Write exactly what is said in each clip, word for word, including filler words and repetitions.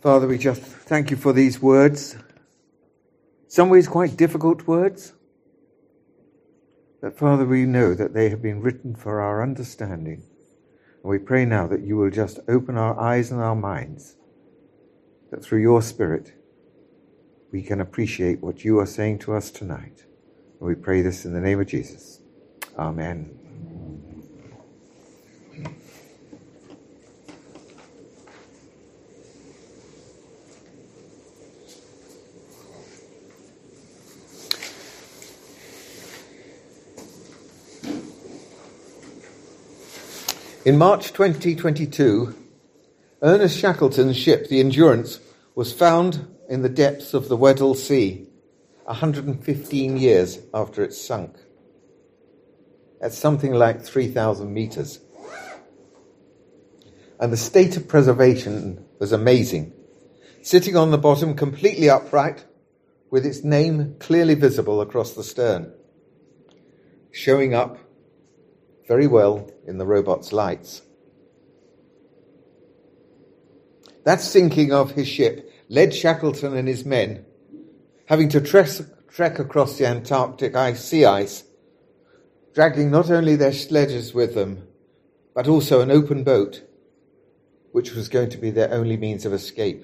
Father, we just thank you for these words. Some ways quite difficult words. But Father, we know that they have been written for our understanding. And we pray now that you will just open our eyes and our minds, that through your Spirit we can appreciate what you are saying to us tonight. And we pray this in the name of Jesus. Amen. In March twenty twenty-two, Ernest Shackleton's ship, the Endurance, was found in the depths of the Weddell Sea, one hundred fifteen years after it sunk. That's something like three thousand meters. And the state of preservation was amazing. Sitting on the bottom, completely upright, with its name clearly visible across the stern, showing up very well in the robot's lights. That sinking of his ship led Shackleton and his men, having to tres- trek across the Antarctic ice, sea ice, dragging not only their sledges with them, but also an open boat, which was going to be their only means of escape.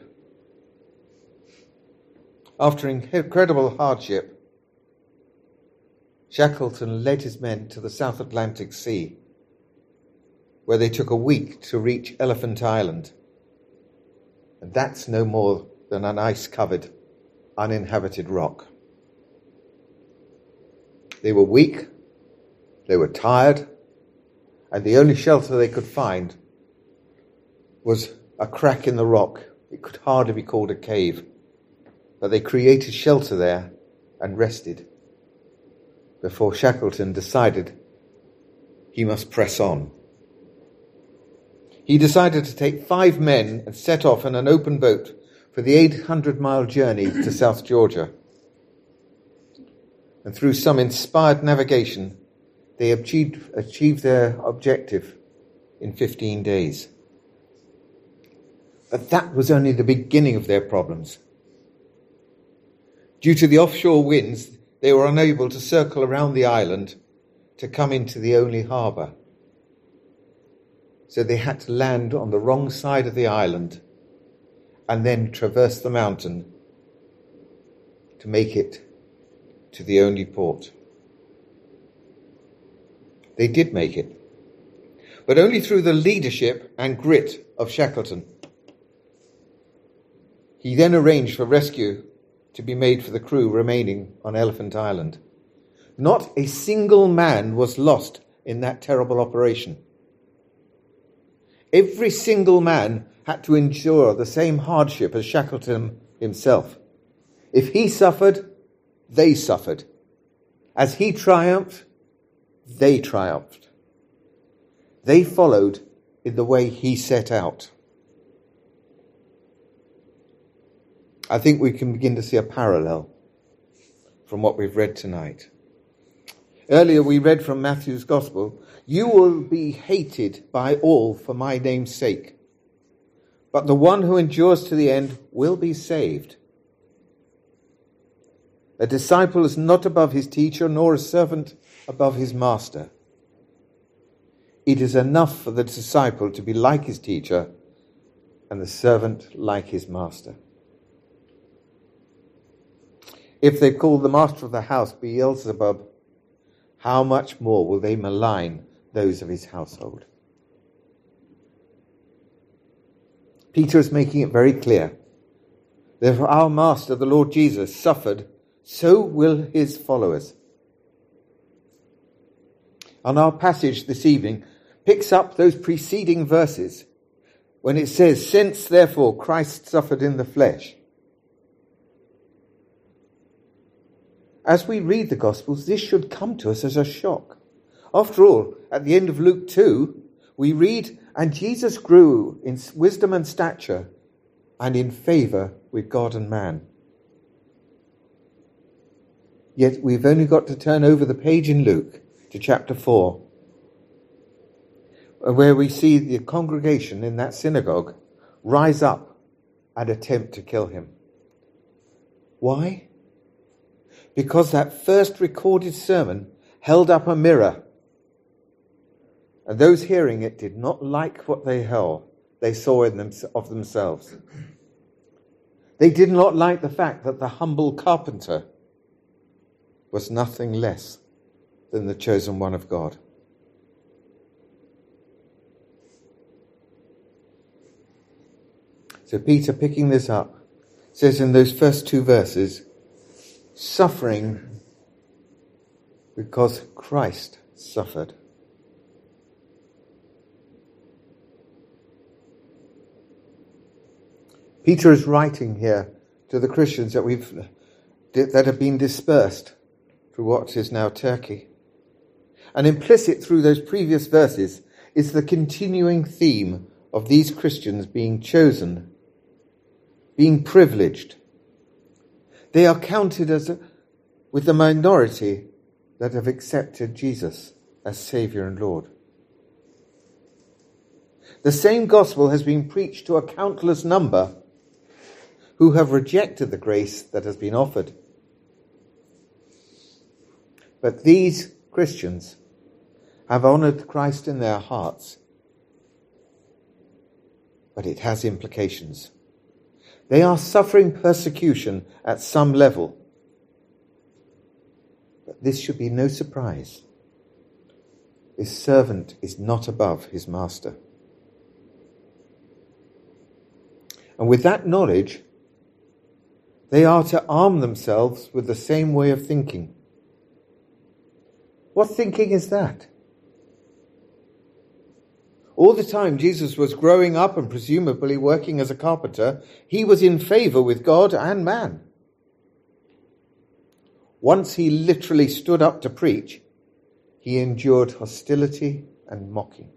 After incredible hardship, Shackleton led his men to the South Atlantic Sea, where they took a week to reach Elephant Island. And that's no more than an ice-covered, uninhabited rock. They were weak, they were tired, and the only shelter they could find was a crack in the rock. It could hardly be called a cave, but they created shelter there and rested before Shackleton decided he must press on. He decided to take five men and set off in an open boat for the eight hundred mile journey to South Georgia. And through some inspired navigation, they achieved, achieved their objective in fifteen days. But that was only the beginning of their problems. Due to the offshore winds, they were unable to circle around the island to come into the only harbour. So they had to land on the wrong side of the island and then traverse the mountain to make it to the only port. They did make it, but only through the leadership and grit of Shackleton. He then arranged for rescue to be made for the crew remaining on Elephant Island. Not a single man was lost in that terrible operation. Every single man had to endure the same hardship as Shackleton himself. If he suffered, they suffered. As he triumphed, they triumphed. They followed in the way he set out. I think we can begin to see a parallel from what we've read tonight. Earlier we read from Matthew's Gospel, "You will be hated by all for my name's sake, but the one who endures to the end will be saved." A disciple is not above his teacher, nor a servant above his master. It is enough for the disciple to be like his teacher and the servant like his master. If they call the master of the house Beelzebub, how much more will they malign those of his household? Peter is making it very clear that if our master, the Lord Jesus, suffered, so will his followers. And our passage this evening picks up those preceding verses when it says, "Since therefore Christ suffered in the flesh." As we read the Gospels, this should come to us as a shock. After all, at the end of Luke two, we read, "And Jesus grew in wisdom and stature and in favour with God and man." Yet we've only got to turn over the page in Luke to chapter four, where we see the congregation in that synagogue rise up and attempt to kill him. Why? Because that first recorded sermon held up a mirror, and those hearing it did not like what they held, they saw in them, of themselves. They did not like the fact that the humble carpenter was nothing less than the chosen one of God. So Peter, picking this up, says in those first two verses, suffering because Christ suffered. Peter is writing here to the Christians that we've that have been dispersed through what is now Turkey. And implicit through those previous verses is the continuing theme of these Christians being chosen, being privileged. They are counted as a, with the minority that have accepted Jesus as Saviour and Lord. The same gospel has been preached to a countless number who have rejected the grace that has been offered. But these Christians have honoured Christ in their hearts. But it has implications. They are suffering persecution at some level. But this should be no surprise. This servant is not above his master. And with that knowledge, they are to arm themselves with the same way of thinking. What thinking is that? All the time Jesus was growing up and presumably working as a carpenter, he was in favour with God and man. Once he literally stood up to preach, he endured hostility and mocking.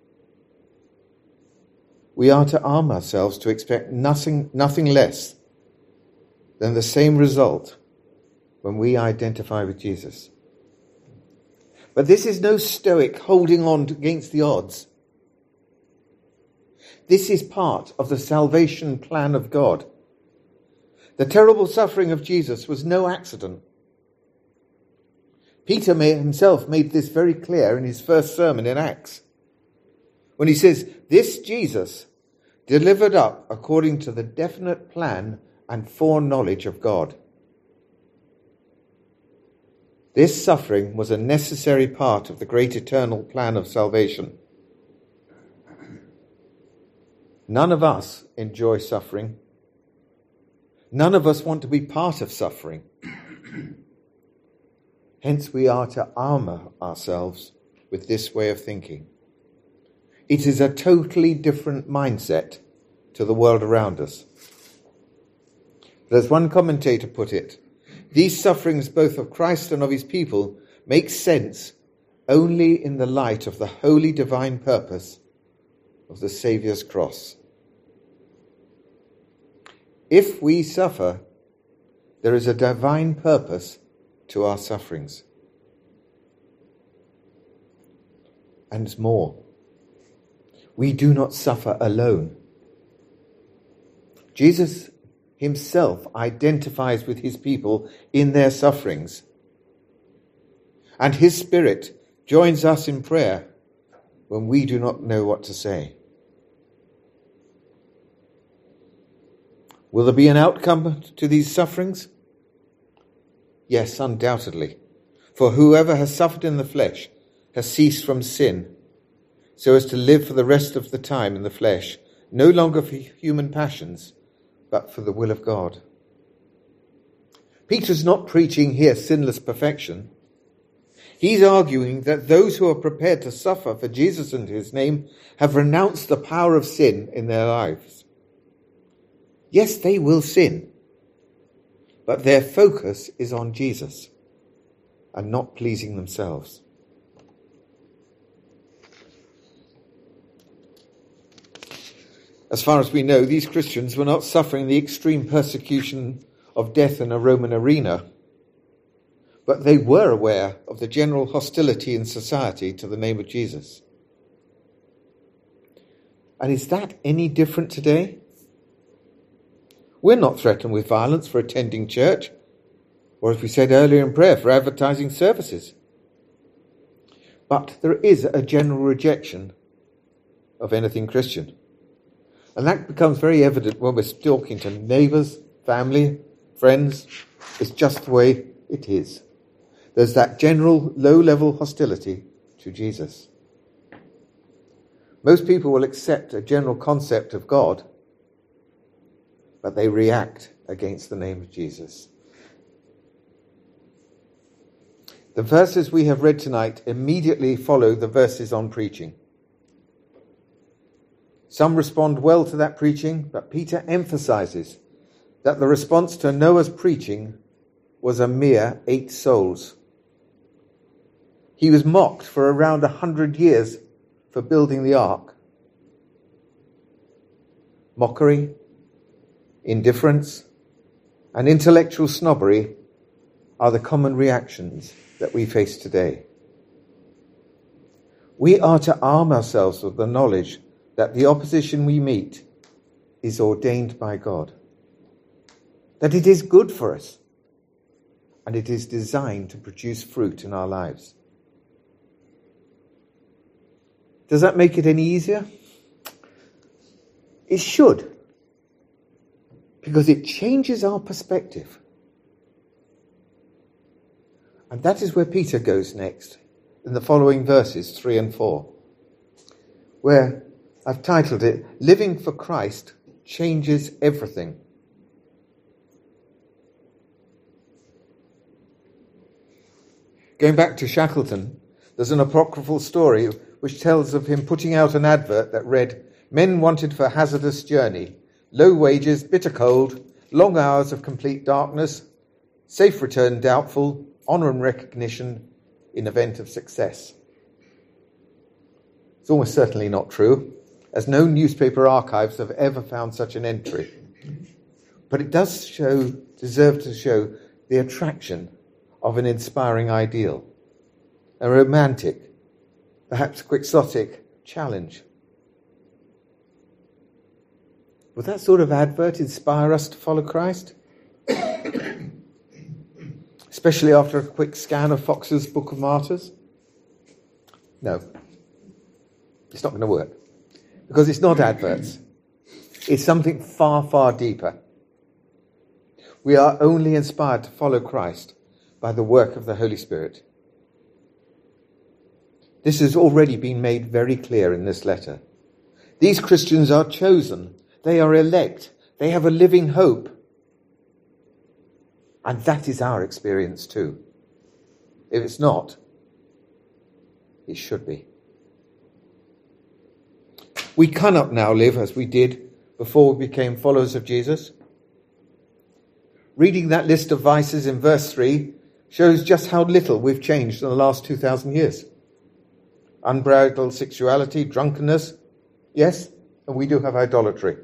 We are to arm ourselves to expect nothing, nothing less than the same result when we identify with Jesus. But this is no stoic holding on against the odds. This is part of the salvation plan of God. The terrible suffering of Jesus was no accident. Peter may himself made this very clear in his first sermon in Acts, when he says, "This Jesus delivered up according to the definite plan and foreknowledge of God." This suffering was a necessary part of the great eternal plan of salvation. None of us enjoy suffering. None of us want to be part of suffering. Hence we are to armour ourselves with this way of thinking. It is a totally different mindset to the world around us. But as one commentator put it, these sufferings both of Christ and of his people make sense only in the light of the holy divine purpose of the Saviour's cross. If we suffer, there is a divine purpose to our sufferings. And more, we do not suffer alone. Jesus himself identifies with his people in their sufferings. And his Spirit joins us in prayer when we do not know what to say. Will there be an outcome to these sufferings? Yes, undoubtedly. For whoever has suffered in the flesh has ceased from sin, so as to live for the rest of the time in the flesh, no longer for human passions, but for the will of God. Peter's not preaching here sinless perfection. He's arguing that those who are prepared to suffer for Jesus and his name have renounced the power of sin in their lives. Yes, they will sin, but their focus is on Jesus and not pleasing themselves. As far as we know, these Christians were not suffering the extreme persecution of death in a Roman arena, but they were aware of the general hostility in society to the name of Jesus. And is that any different today? We're not threatened with violence for attending church, or as we said earlier in prayer, for advertising services. But there is a general rejection of anything Christian. And that becomes very evident when we're talking to neighbours, family, friends. It's just the way it is. There's that general low-level hostility to Jesus. Most people will accept a general concept of God, but they react against the name of Jesus. The verses we have read tonight immediately follow the verses on preaching. Some respond well to that preaching, but Peter emphasizes that the response to Noah's preaching was a mere eight souls. He was mocked for around a hundred years for building the ark. Mockery, indifference, and intellectual snobbery are the common reactions that we face today. We are to arm ourselves with the knowledge that the opposition we meet is ordained by God, that it is good for us, and it is designed to produce fruit in our lives. Does that make it any easier? It should, because it changes our perspective. And that is where Peter goes next, in the following verses three and four, where I've titled it, Living for Christ Changes Everything. Going back to Shackleton, there's an apocryphal story which tells of him putting out an advert that read, "Men wanted for hazardous journey, low wages, bitter cold, long hours of complete darkness, safe return doubtful, honour and recognition in event of success." It's almost certainly not true, as no newspaper archives have ever found such an entry. But it does show, deserve to show the attraction of an inspiring ideal, a romantic, perhaps quixotic challenge. Would that sort of advert inspire us to follow Christ? Especially after a quick scan of Fox's Book of Martyrs? No. It's not going to work. Because it's not adverts. It's something far, far deeper. We are only inspired to follow Christ by the work of the Holy Spirit. This has already been made very clear in this letter. These Christians are chosen. They are elect. They have a living hope. And that is our experience too. If it's not, it should be. We cannot now live as we did before we became followers of Jesus. Reading that list of vices in verse three shows just how little we've changed in the last two thousand years. Unbridled sexuality, drunkenness, yes, and we do have idolatry.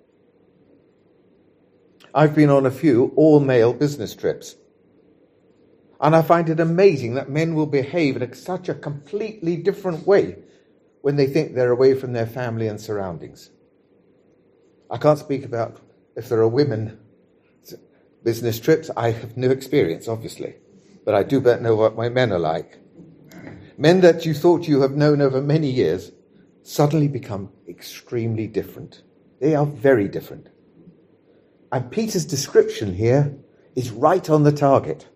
I've been on a few all-male business trips, and I find it amazing that men will behave in such a completely different way when they think they're away from their family and surroundings. I can't speak about if there are women business trips. I have no experience, obviously, but I do know what my men are like. Men that you thought you have known over many years suddenly become extremely different. They are very different. And Peter's description here is right on the target.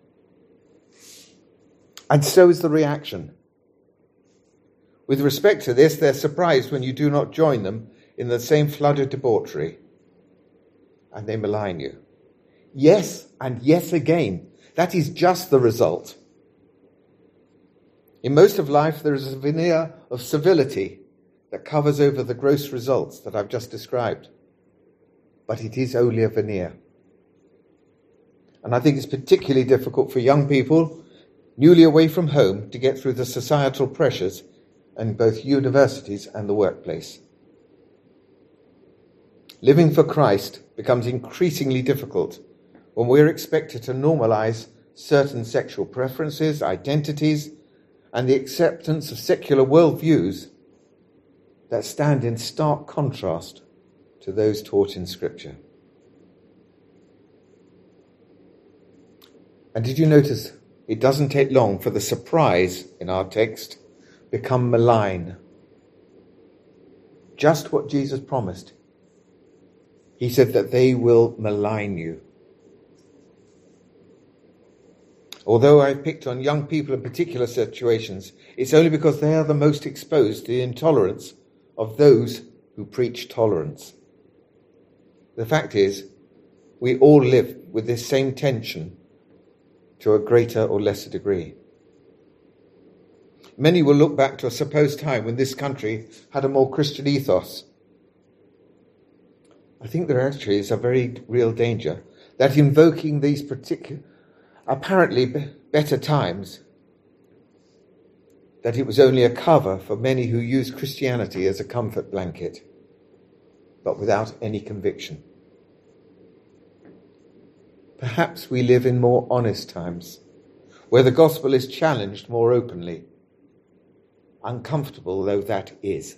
And so is the reaction. With respect to this, they're surprised when you do not join them in the same flood of debauchery, and they malign you. Yes, and yes again. That is just the result. In most of life, there is a veneer of civility that covers over the gross results that I've just described. But it is only a veneer. And I think it's particularly difficult for young people, newly away from home, to get through the societal pressures in both universities and the workplace. Living for Christ becomes increasingly difficult when we're expected to normalize certain sexual preferences, identities, and the acceptance of secular worldviews that stand in stark contrast to those taught in Scripture. And did you notice it doesn't take long for the surprise in our text become malign? Just what Jesus promised. He said that they will malign you. Although I've picked on young people in particular situations, it's only because they are the most exposed to the intolerance of those who preach tolerance. The fact is, we all live with this same tension to a greater or lesser degree. Many will look back to a supposed time when this country had a more Christian ethos. I think there actually is a very real danger that invoking these particular, apparently better times, that it was only a cover for many who use Christianity as a comfort blanket, but without any conviction. Perhaps we live in more honest times, where the gospel is challenged more openly, uncomfortable though that is.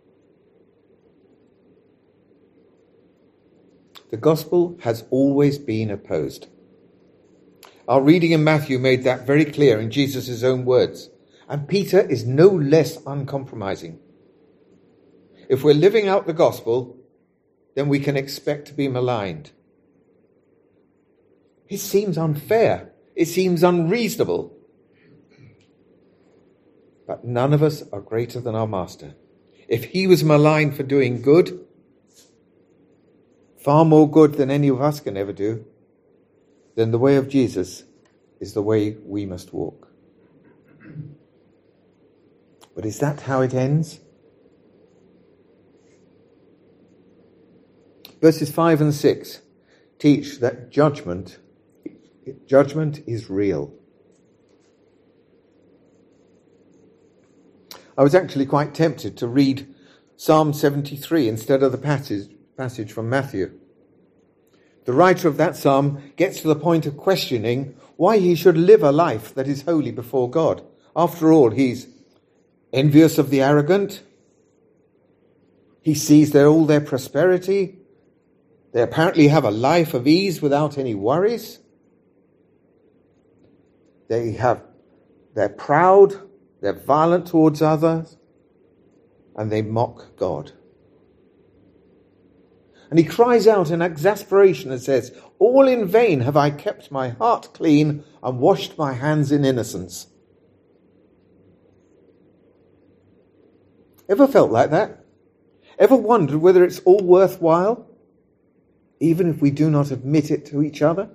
The gospel has always been opposed. Our reading in Matthew made that very clear in Jesus' own words, and Peter is no less uncompromising. If we're living out the gospel, then we can expect to be maligned. It seems unfair. It seems unreasonable. But none of us are greater than our Master. If he was maligned for doing good, far more good than any of us can ever do, then the way of Jesus is the way we must walk. But is that how it ends? Verses five and six teach that judgment, judgment is real. I was actually quite tempted to read Psalm seventy-three instead of the passage, passage from Matthew. The writer of that psalm gets to the point of questioning why he should live a life that is holy before God. After all, he's envious of the arrogant. He sees their, all their prosperity. They apparently have a life of ease without any worries. They have, they're proud, they're violent towards others, and they mock God. And he cries out in exasperation and says, "All in vain have I kept my heart clean and washed my hands in innocence." Ever felt like that? Ever wondered whether it's all worthwhile, even if we do not admit it to each other?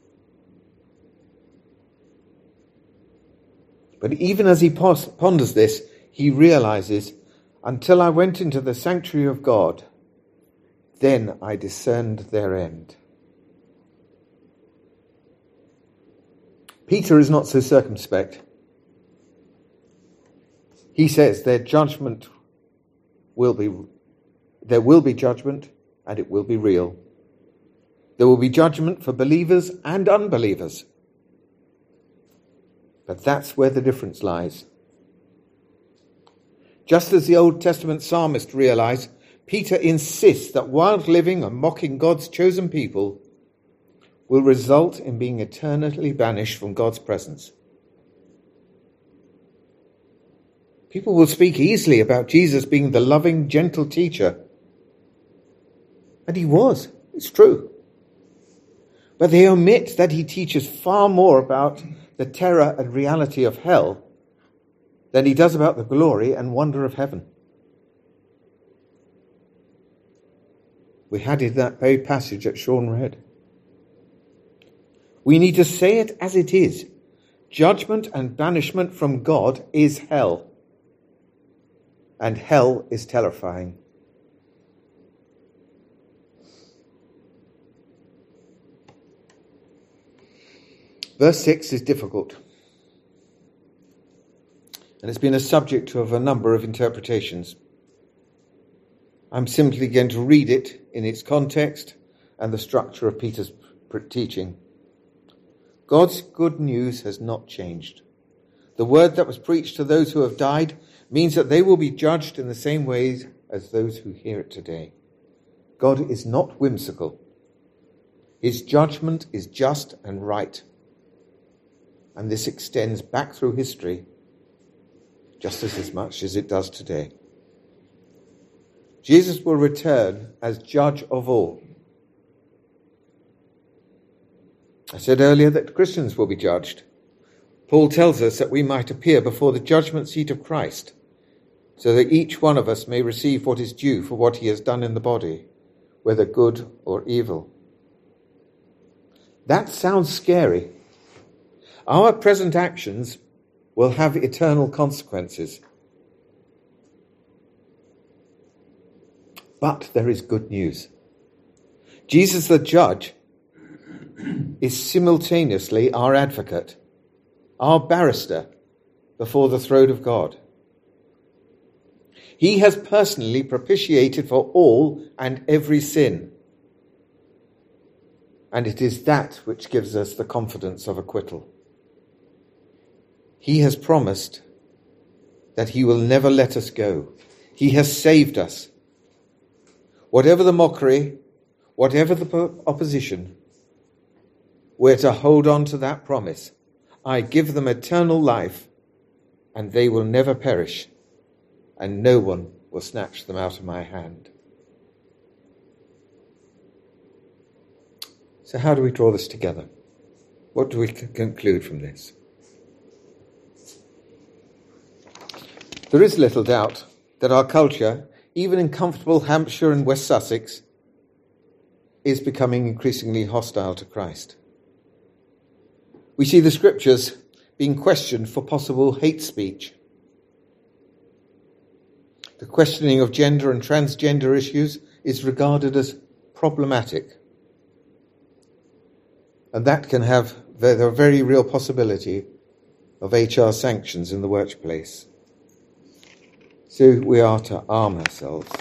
But even as he ponders this, he realizes, until I went into the sanctuary of God, then I discerned their end. Peter is not so circumspect. He says their judgment will be, there will be judgment, and it will be real. There will be judgment for believers and unbelievers. But that's where the difference lies. Just as the Old Testament psalmist realized, Peter insists that wild living and mocking God's chosen people will result in being eternally banished from God's presence. People will speak easily about Jesus being the loving, gentle teacher. And he was, it's true. But they omit that he teaches far more about the terror and reality of hell than he does about the glory and wonder of heaven. We had in that very passage that Sean read. We need to say it as it is. Judgment and banishment from God is hell. And hell is terrifying. Verse six is difficult. And it's been a subject of a number of interpretations. I'm simply going to read it in its context and the structure of Peter's teaching. God's good news has not changed. The word that was preached to those who have died means that they will be judged in the same ways as those who hear it today. God is not whimsical. His judgment is just and right. and this extends back through history just as, as much as it does today. Jesus will return as judge of all. I said earlier that Christians will be judged. Paul tells us that we might appear before the judgment seat of Christ, so that each one of us may receive what is due for what he has done in the body, whether good or evil. That sounds scary. Our present actions will have eternal consequences. But there is good news. Jesus the judge is simultaneously our advocate, our barrister before the throne of God. He has personally propitiated for all and every sin. And it is that which gives us the confidence of acquittal. He has promised that he will never let us go. He has saved us. Whatever the mockery, whatever the opposition, we're to hold on to that promise. I give them eternal life, and they will never perish, and no one will snatch them out of my hand. So how do we draw this together? What do we c- conclude from this? There is little doubt that our culture, even in comfortable Hampshire and West Sussex, is becoming increasingly hostile to Christ. We see the scriptures being questioned for possible hate speech. The questioning of gender and transgender issues is regarded as problematic. And that can have the very real possibility of H R sanctions in the workplace. So we are to arm ourselves.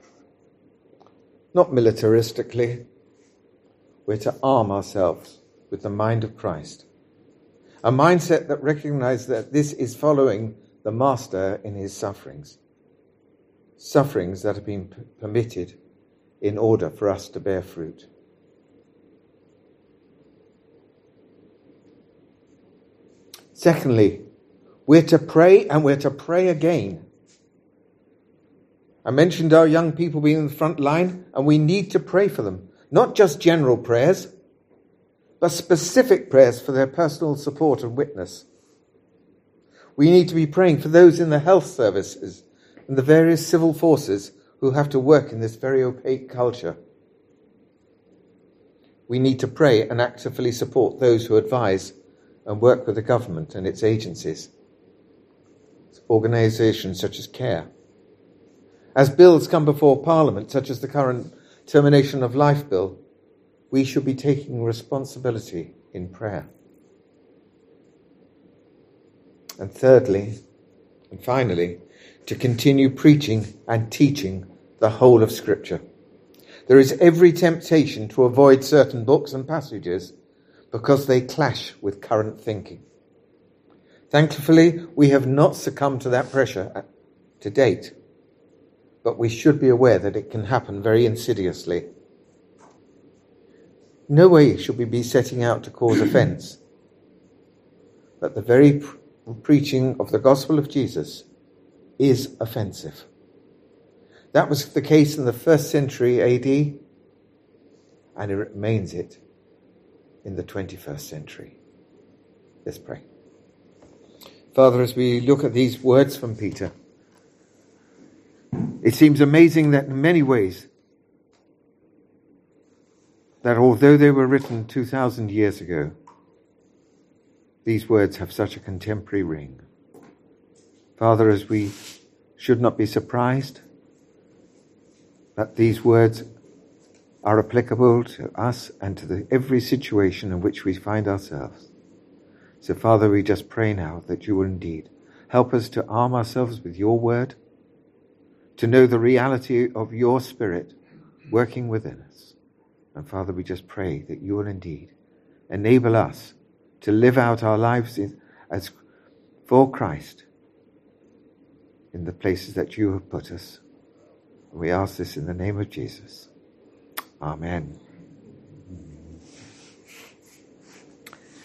Not militaristically. We're to arm ourselves with the mind of Christ. A mindset that recognizes that this is following the Master in his sufferings. Sufferings that have been p- permitted in order for us to bear fruit. Secondly, we're to pray, and we're to pray again. I mentioned our young people being in the front line, and we need to pray for them. Not just general prayers, but specific prayers for their personal support and witness. We need to be praying for those in the health services and the various civil forces who have to work in this very opaque culture. We need to pray and actively support those who advise and work with the government and its agencies, organisations such as CARE. As bills come before Parliament, such as the current Termination of Life Bill, we should be taking responsibility in prayer. And thirdly, and finally, to continue preaching and teaching the whole of Scripture. There is every temptation to avoid certain books and passages because they clash with current thinking. Thankfully, we have not succumbed to that pressure to date, but we should be aware that it can happen very insidiously. No way should we be setting out to cause offence, but the very pr- preaching of the gospel of Jesus is offensive. That was the case in the first century A D, and it remains it in the twenty-first century. Let's pray. Father, as we look at these words from Peter, it seems amazing that in many ways, that although they were written two thousand years ago, these words have such a contemporary ring. Father, as we should not be surprised that these words are applicable to us and to the, every situation in which we find ourselves. So, Father, we just pray now that you will indeed help us to arm ourselves with your word, to know the reality of your Spirit working within us. And, Father, we just pray that you will indeed enable us to live out our lives in, as for Christ in the places that you have put us. And we ask this in the name of Jesus. Amen.